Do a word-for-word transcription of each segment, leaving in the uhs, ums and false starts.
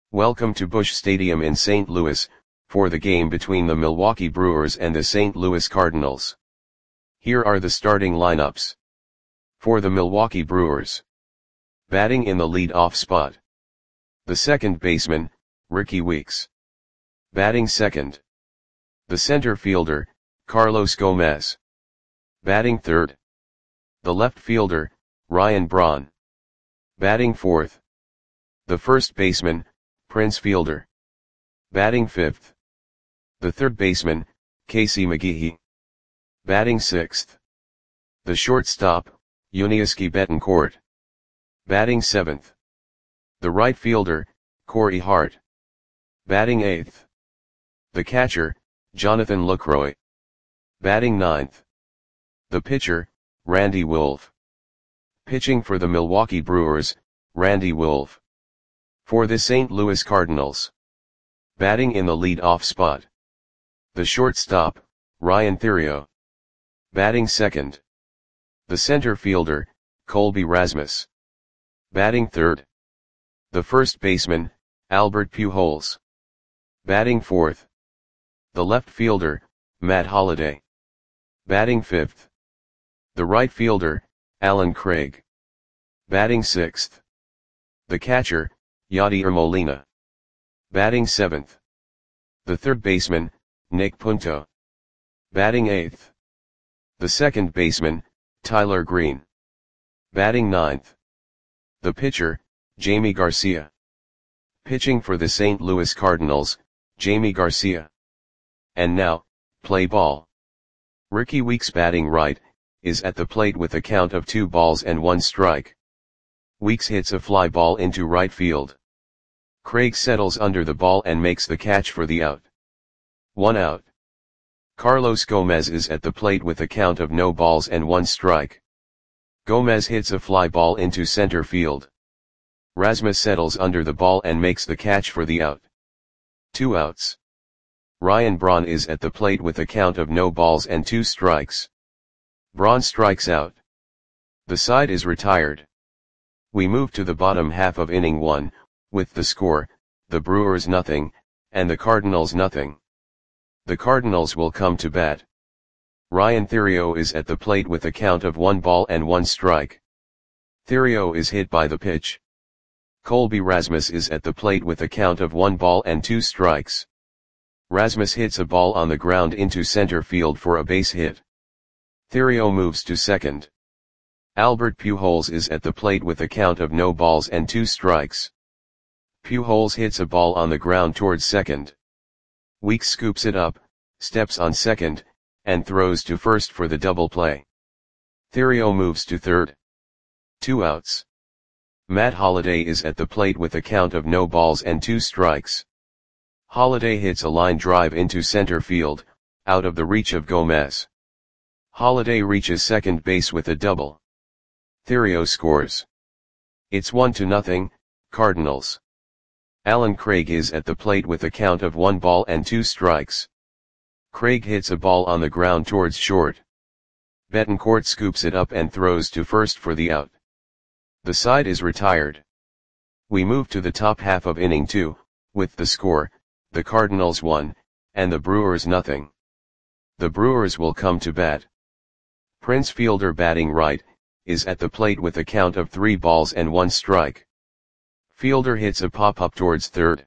Welcome to Busch Stadium in Saint Louis, for the game between the Milwaukee Brewers and the Saint Louis Cardinals. Here are the starting lineups. For the Milwaukee Brewers. Batting in the lead-off spot. The second baseman, Rickie Weeks. Batting second. The center fielder, Carlos Gomez. Batting third. The left fielder, Ryan Braun. Batting fourth. The first baseman, Prince Fielder. Batting fifth. The third baseman, Casey McGehee. Batting sixth. The shortstop, Yuniesky Betancourt. Batting seventh. The right fielder, Corey Hart. Batting eighth. The catcher, Jonathan Lucroy. Batting ninth. The pitcher, Randy Wolf. Pitching for the Milwaukee Brewers, Randy Wolf. For the Saint Louis Cardinals. Batting in the lead-off spot. The shortstop, Ryan Theriot. Batting second. The center fielder, Colby Rasmus. Batting third. The first baseman, Albert Pujols. Batting fourth. The left fielder, Matt Holliday. Batting fifth. The right fielder, Alan Craig. Batting sixth. The catcher, Yadier Molina. Batting seventh. The third baseman, Nick Punto. Batting eighth. The second baseman, Tyler Green. Batting ninth. The pitcher, Jamie Garcia. Pitching for the Saint Louis Cardinals, Jamie Garcia. And now, play ball. Rickie Weeks batting right, is at the plate with a count of two balls and one strike. Weeks hits a fly ball into right field. Craig settles under the ball and makes the catch for the out. One out. Carlos Gomez is at the plate with a count of no balls and one strike. Gomez hits a fly ball into center field. Rasmus settles under the ball and makes the catch for the out. Two outs. Ryan Braun is at the plate with a count of no balls and two strikes. Braun strikes out. The side is retired. We move to the bottom half of inning one, with the score, the Brewers nothing, and the Cardinals nothing. The Cardinals will come to bat. Ryan Theriot is at the plate with a count of one ball and one strike. Theriot is hit by the pitch. Colby Rasmus is at the plate with a count of one ball and two strikes. Rasmus hits a ball on the ground into center field for a base hit. Theriot moves to second. Albert Pujols is at the plate with a count of no balls and two strikes. Pujols hits a ball on the ground towards second. Weeks scoops it up, steps on second, and throws to first for the double play. Theriot moves to third. Two outs. Matt Holliday is at the plate with a count of no balls and two strikes. Holliday hits a line drive into center field, out of the reach of Gomez. Holliday reaches second base with a double. Theriot scores. It's one to nothing, Cardinals. Alan Craig is at the plate with a count of one ball and two strikes. Craig hits a ball on the ground towards short. Betancourt scoops it up and throws to first for the out. The side is retired. We move to the top half of inning two, with the score, the Cardinals one, and the Brewers nothing. The Brewers will come to bat. Prince Fielder batting right, is at the plate with a count of three balls and one strike. Fielder hits a pop-up towards third.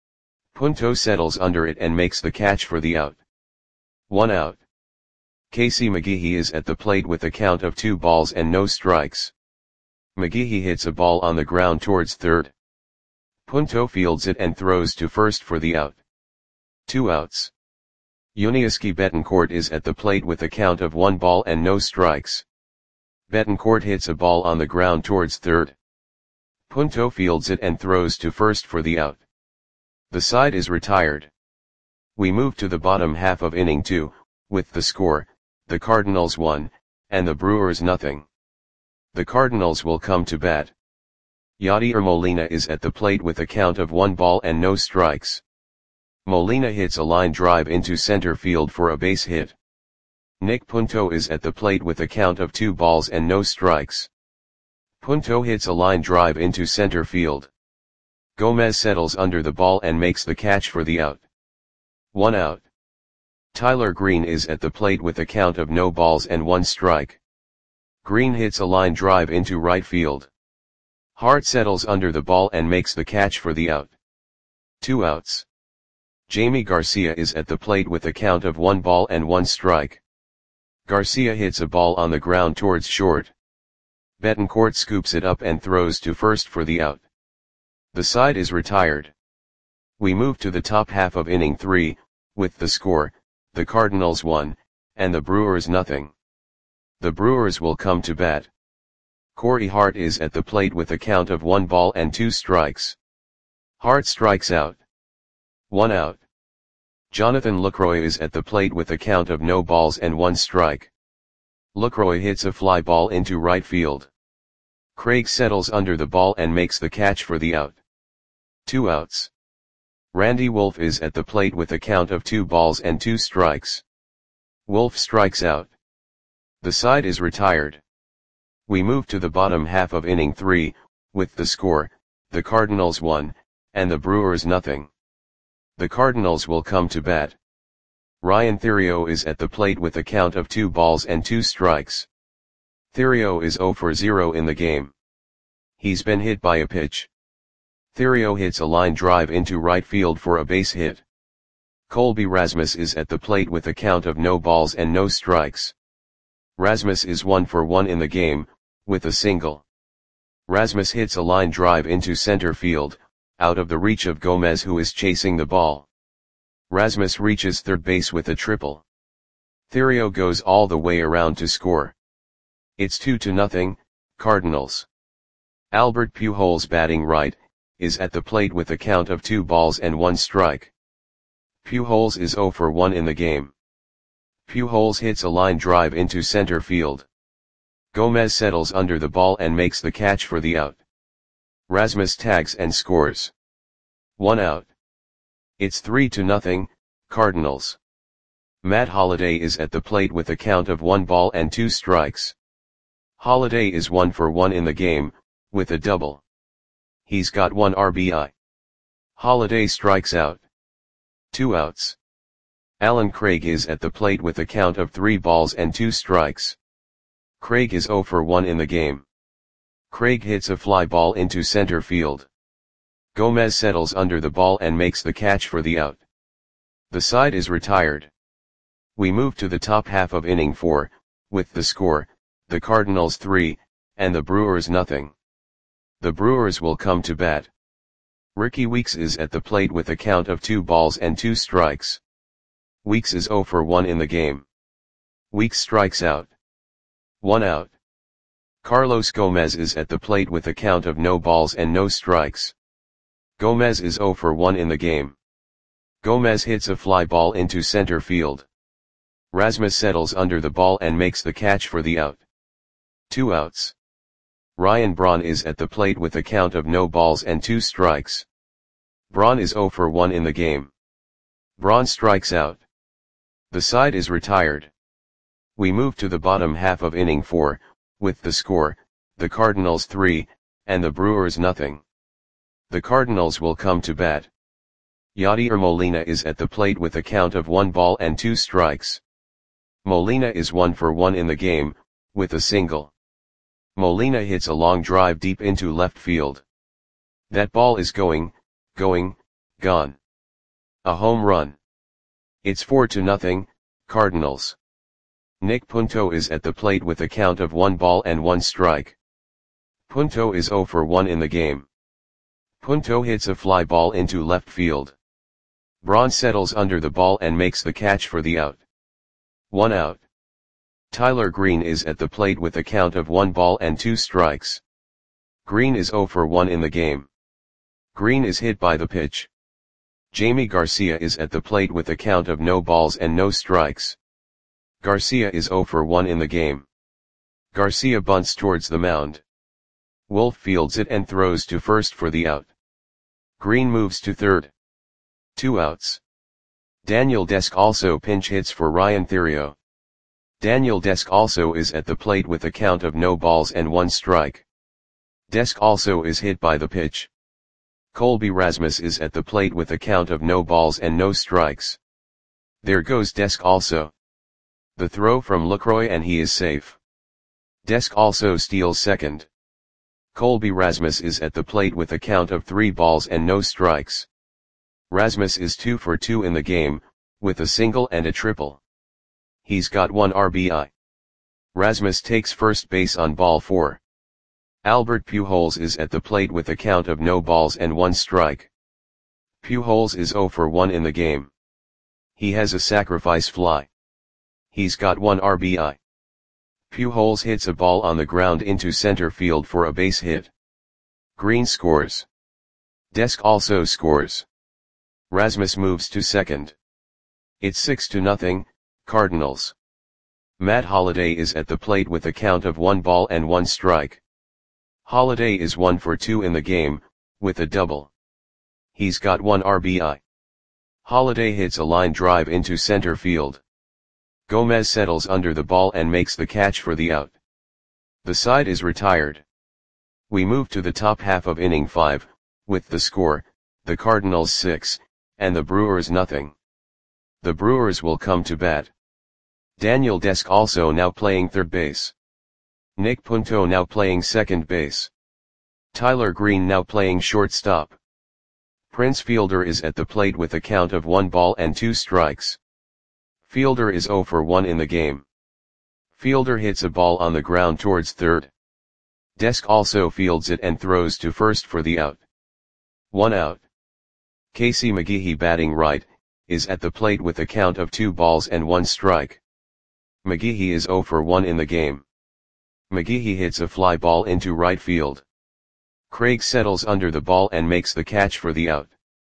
Punto settles under it and makes the catch for the out. One out. Casey McGehee is at the plate with a count of two balls and no strikes. McGehee hits a ball on the ground towards third. Punto fields it and throws to first for the out. Two outs. Yuniesky Betancourt is at the plate with a count of one ball and no strikes. Betancourt hits a ball on the ground towards third. Punto fields it and throws to first for the out. The side is retired. We move to the bottom half of inning two, with the score, the Cardinals one, and the Brewers nothing. The Cardinals will come to bat. Yadier Molina is at the plate with a count of one ball and no strikes. Molina hits a line drive into center field for a base hit. Nick Punto is at the plate with a count of two balls and no strikes. Punto hits a line drive into center field. Gomez settles under the ball and makes the catch for the out. One out. Tyler Green is at the plate with a count of no balls and one strike. Green hits a line drive into right field. Hart settles under the ball and makes the catch for the out. Two outs. Jamie Garcia is at the plate with a count of one ball and one strike. Garcia hits a ball on the ground towards short. Betancourt scoops it up and throws to first for the out. The side is retired. We move to the top half of inning three, with the score, the Cardinals one, and the Brewers nothing. The Brewers will come to bat. Corey Hart is at the plate with a count of one ball and two strikes. Hart strikes out. One out. Jonathan Lucroy is at the plate with a count of no balls and one strike. Lucroy hits a fly ball into right field. Craig settles under the ball and makes the catch for the out. Two outs. Randy Wolf is at the plate with a count of two balls and two strikes. Wolf strikes out. The side is retired. We move to the bottom half of inning three, with the score, the Cardinals one, and the Brewers nothing. The Cardinals will come to bat. Ryan Theriot is at the plate with a count of two balls and two strikes. Theriot is zero for zero in the game. He's been hit by a pitch. Theriot hits a line drive into right field for a base hit. Colby Rasmus is at the plate with a count of no balls and no strikes. Rasmus is one for one in the game, with a single. Rasmus hits a line drive into center field, out of the reach of Gomez, who is chasing the ball. Rasmus reaches third base with a triple. Theriot goes all the way around to score. It's two to nothing, Cardinals. Albert Pujols, batting right, is at the plate with a count of two balls and one strike. Pujols is zero for one in the game. Pujols hits a line drive into center field. Gomez settles under the ball and makes the catch for the out. Rasmus tags and scores. One out. It's three to nothing, Cardinals. Matt Holliday is at the plate with a count of one ball and two strikes. Holliday is one for one in the game, with a double. He's got one R B I. Holliday strikes out. Two outs. Alan Craig is at the plate with a count of three balls and two strikes. Craig is zero for one in the game. Craig hits a fly ball into center field. Gomez settles under the ball and makes the catch for the out. The side is retired. We move to the top half of inning four, with the score, the Cardinals three, and the Brewers nothing. The Brewers will come to bat. Ricky Weeks is at the plate with a count of two balls and two strikes. Weeks is zero for one in the game. Weeks strikes out. One out. Carlos Gomez is at the plate with a count of no balls and no strikes. Gomez is zero for one in the game. Gomez hits a fly ball into center field. Rasmus settles under the ball and makes the catch for the out. Two outs. Ryan Braun is at the plate with a count of no balls and two strikes. Braun is zero for one in the game. Braun strikes out. The side is retired. We move to the bottom half of inning four, with the score, the Cardinals three, and the Brewers nothing. The Cardinals will come to bat. Yadier Molina is at the plate with a count of one ball and two strikes. Molina is one for one in the game, with a single. Molina hits a long drive deep into left field. That ball is going, going, gone. A home run. It's four to nothing, Cardinals. Nick Punto is at the plate with a count of one ball and one strike. Punto is zero for one in the game. Punto hits a fly ball into left field. Braun settles under the ball and makes the catch for the out. One out. Tyler Green is at the plate with a count of one ball and two strikes. Green is zero for one in the game. Green is hit by the pitch. Jamie Garcia is at the plate with a count of no balls and no strikes. Garcia is zero for one in the game. Garcia bunts towards the mound. Wolf fields it and throws to first for the out. Green moves to third. Two outs. Daniel Desk also pinch hits for Ryan Theriot. Daniel Desk also is at the plate with a count of no balls and one strike. Desk also is hit by the pitch. Colby Rasmus is at the plate with a count of no balls and no strikes. There goes Desk also. The throw from Lucroy and he is safe. Desk also steals second. Colby Rasmus is at the plate with a count of three balls and no strikes. Rasmus is two for two in the game, with a single and a triple. He's got one R B I. Rasmus takes first base on ball four. Albert Pujols is at the plate with a count of no balls and one strike. Pujols is zero for one in the game. He has a sacrifice fly. He's got one R B I. Pujols hits a ball on the ground into center field for a base hit. Green scores. Desk also scores. Rasmus moves to second. It's six to nothing, Cardinals. Matt Holliday is at the plate with a count of one ball and one strike. Holliday is one for two in the game, with a double. He's got one R B I. Holliday hits a line drive into center field. Gomez settles under the ball and makes the catch for the out. The side is retired. We move to the top half of inning five, with the score, the Cardinals six, and the Brewers nothing. The Brewers will come to bat. Daniel Desk also now playing third base. Nick Punto now playing second base. Tyler Green now playing shortstop. Prince Fielder is at the plate with a count of one ball and two strikes. Fielder is zero for one in the game. Fielder hits a ball on the ground towards third. Desk also fields it and throws to first for the out. One out. Casey McGehee batting right, is at the plate with a count of two balls and one strike. McGehee is zero for one in the game. McGehee hits a fly ball into right field. Craig settles under the ball and makes the catch for the out.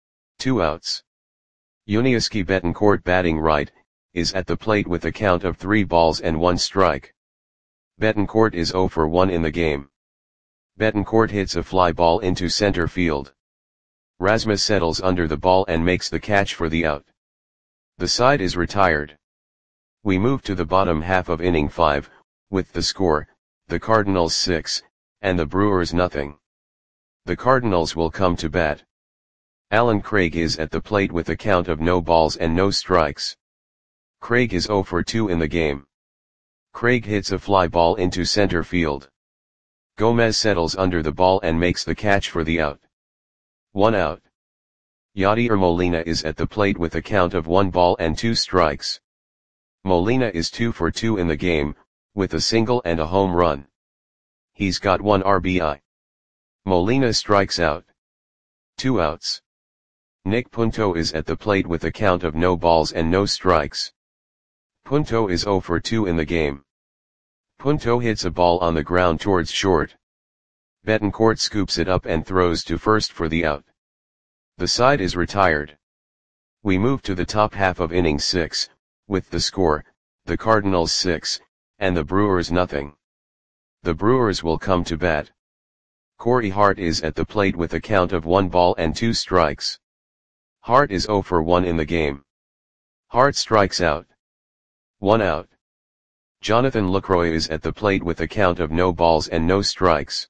Two outs. Yuniesky Betancourt batting right, is at the plate with a count of three balls and one strike. Betancourt is zero for one in the game. Betancourt hits a fly ball into center field. Rasmus settles under the ball and makes the catch for the out. The side is retired. We move to the bottom half of inning five, with the score, the Cardinals six, and the Brewers nothing. The Cardinals will come to bat. Alan Craig is at the plate with a count of no balls and no strikes. Craig is zero for two in the game. Craig hits a fly ball into center field. Gomez settles under the ball and makes the catch for the out. One out. Yadier Molina is at the plate with a count of one ball and two strikes. Molina is two for two in the game, with a single and a home run. He's got one R B I. Molina strikes out. Two outs. Nick Punto is at the plate with a count of no balls and no strikes. Punto is zero for two in the game. Punto hits a ball on the ground towards short. Betancourt scoops it up and throws to first for the out. The side is retired. We move to the top half of inning six, with the score, the Cardinals six, and the Brewers nothing. The Brewers will come to bat. Corey Hart is at the plate with a count of one ball and two strikes. Hart is zero for one in the game. Hart strikes out. One out. Jonathan Lucroy is at the plate with a count of no balls and no strikes.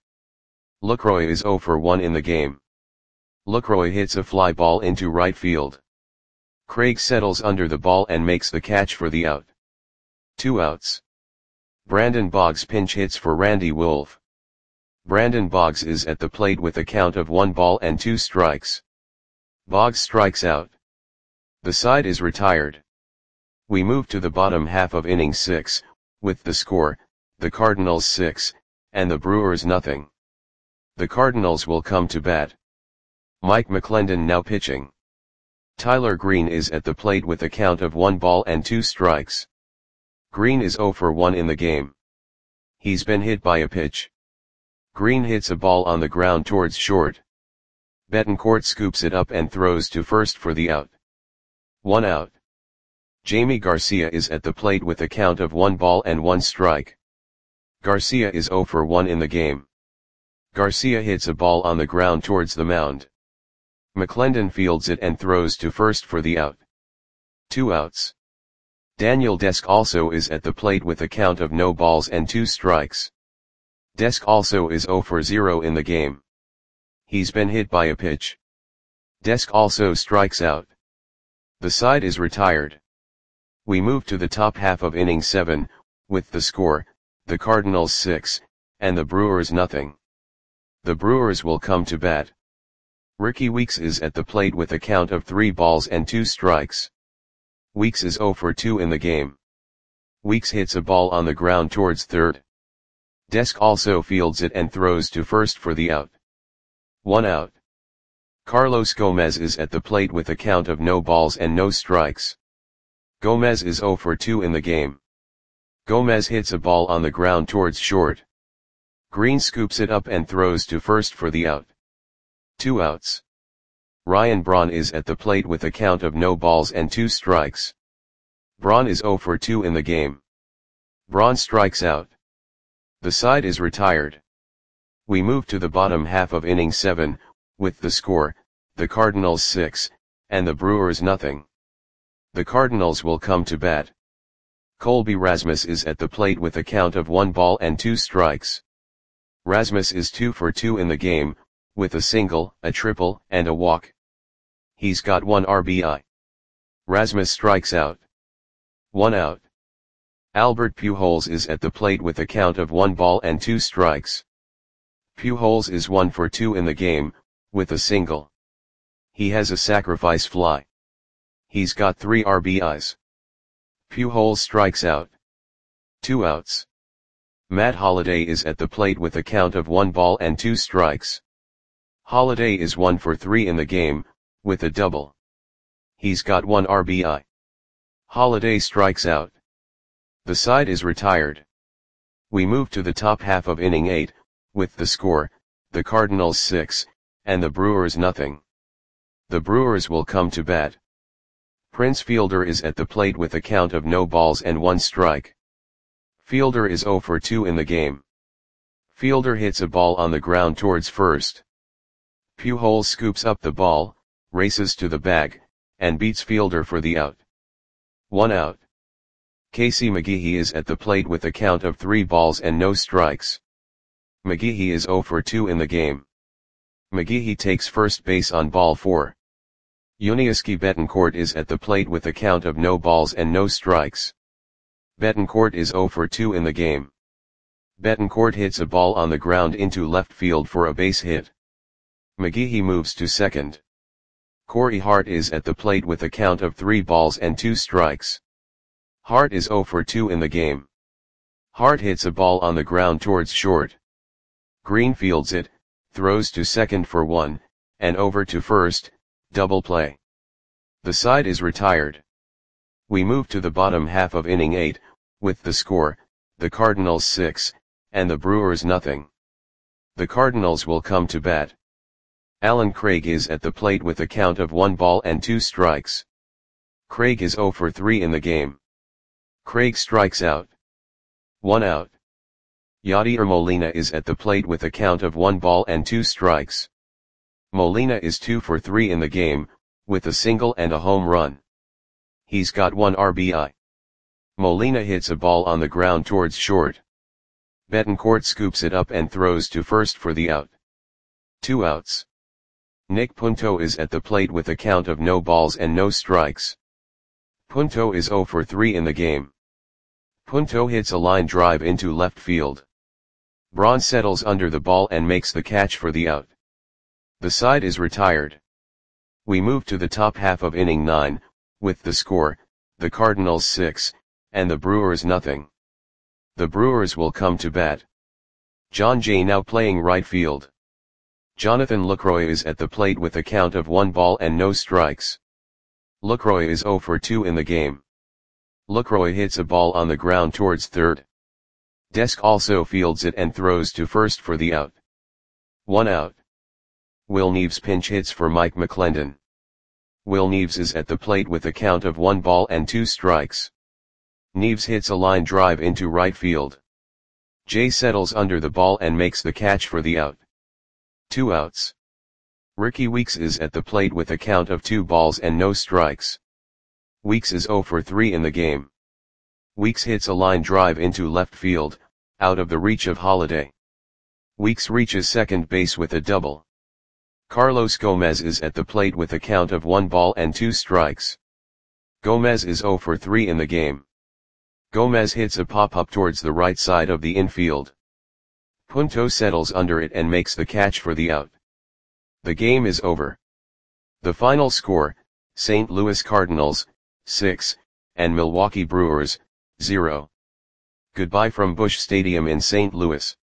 Lucroy is zero for one in the game. Lucroy hits a fly ball into right field. Craig settles under the ball and makes the catch for the out. Two outs. Brandon Boggs pinch hits for Randy Wolf. Brandon Boggs is at the plate with a count of one ball and two strikes. Boggs strikes out. The side is retired. We move to the bottom half of inning six, with the score, the Cardinals six, and the Brewers nothing. The Cardinals will come to bat. Mike McClendon now pitching. Tyler Green is at the plate with a count of one ball and two strikes. Green is zero for one in the game. He's been hit by a pitch. Green hits a ball on the ground towards short. Betancourt scoops it up and throws to first for the out. One out. Jamie Garcia is at the plate with a count of one ball and one strike. Garcia is zero for one in the game. Garcia hits a ball on the ground towards the mound. McClendon fields it and throws to first for the out. Two outs. Daniel Desk also is at the plate with a count of no balls and two strikes. Desk also is zero for zero in the game. He's been hit by a pitch. Desk also strikes out. The side is retired. We move to the top half of inning seven, with the score, the Cardinals six, and the Brewers nothing. The Brewers will come to bat. Ricky Weeks is at the plate with a count of three balls and two strikes. Weeks is oh for two in the game. Weeks hits a ball on the ground towards third. Desk also fields it and throws to first for the out. One out. Carlos Gomez is at the plate with a count of no balls and no strikes. Gomez is oh for two in the game. Gomez hits a ball on the ground towards short. Green scoops it up and throws to first for the out. Two outs. Ryan Braun is at the plate with a count of no balls and two strikes. Braun is oh for two in the game. Braun strikes out. The side is retired. We move to the bottom half of inning seven, with the score, the Cardinals six, and the Brewers nothing. The Cardinals will come to bat. Colby Rasmus is at the plate with a count of one ball and two strikes. Rasmus is two for two in the game, with a single, a triple, and a walk. He's got one R B I. Rasmus strikes out. One out. Albert Pujols is at the plate with a count of one ball and two strikes. Pujols is one for two in the game, with a single. He has a sacrifice fly. He's got three R B Is. Pujols strikes out. Two outs. Matt Holliday is at the plate with a count of one ball and two strikes. Holliday is one for three in the game, with a double. He's got one R B I. Holliday strikes out. The side is retired. We move to the top half of inning eight, with the score, the Cardinals six, and the Brewers nothing. The Brewers will come to bat. Prince Fielder is at the plate with a count of no balls and one strike. Fielder is oh for two in the game. Fielder hits a ball on the ground towards first. Pujols scoops up the ball, races to the bag, and beats Fielder for the out. One out. Casey McGehee is at the plate with a count of three balls and no strikes. McGehee is oh for two in the game. McGehee takes first base on ball four. Yuniesky Betancourt is at the plate with a count of no balls and no strikes. Betancourt is oh for two in the game. Betancourt hits a ball on the ground into left field for a base hit. McGehee moves to second. Corey Hart is at the plate with a count of three balls and two strikes. Hart is oh for two in the game. Hart hits a ball on the ground towards short. Green fields it, throws to second for one, and over to first, double play. The side is retired. We move to the bottom half of inning eight, with the score, the Cardinals six, and the Brewers nothing. The Cardinals will come to bat. Alan Craig is at the plate with a count of one ball and two strikes. Craig is oh for three in the game. Craig strikes out. One out. Yadier Molina is at the plate with a count of one ball and two strikes. Molina is two for three in the game, with a single and a home run. He's got one R B I. Molina hits a ball on the ground towards short. Betancourt scoops it up and throws to first for the out. Two outs. Nick Punto is at the plate with a count of no balls and no strikes. Punto is oh for three in the game. Punto hits a line drive into left field. Braun settles under the ball and makes the catch for the out. The side is retired. We move to the top half of inning nine, with the score, the Cardinals six, and the Brewers nothing. The Brewers will come to bat. John Jay now playing right field. Jonathan Lucroy is at the plate with a count of one ball and no strikes. Lucroy is oh for two in the game. Lucroy hits a ball on the ground towards third. Desk also fields it and throws to first for the out. One out. Will Neves pinch hits for Mike McClendon. Will Neves is at the plate with a count of one ball and two strikes. Neves hits a line drive into right field. Jay settles under the ball and makes the catch for the out. Two outs. Ricky Weeks is at the plate with a count of two balls and no strikes. Weeks is oh for three in the game. Weeks hits a line drive into left field, out of the reach of Holliday. Weeks reaches second base with a double. Carlos Gomez is at the plate with a count of one ball and two strikes. Gomez is zero for three in the game. Gomez hits a pop-up towards the right side of the infield. Punto settles under it and makes the catch for the out. The game is over. The final score, Saint Louis Cardinals, six, and Milwaukee Brewers, zero. Goodbye from Busch Stadium in Saint Louis.